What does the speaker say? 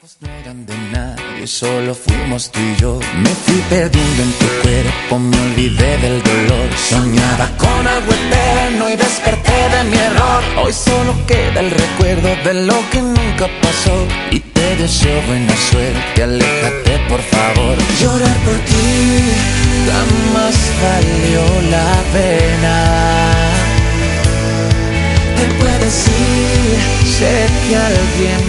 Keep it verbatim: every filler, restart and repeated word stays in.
No eran de nadie, solo fuimos tú y yo. Me fui perdiendo en tu cuerpo, me olvidé del dolor. Soñaba con algo eterno y desperté de mi error. Hoy solo queda el recuerdo de lo que nunca pasó. Y te deseo buena suerte, aléjate por favor. Llorar por ti jamás valió la pena. Te puedes ir, sé que alguien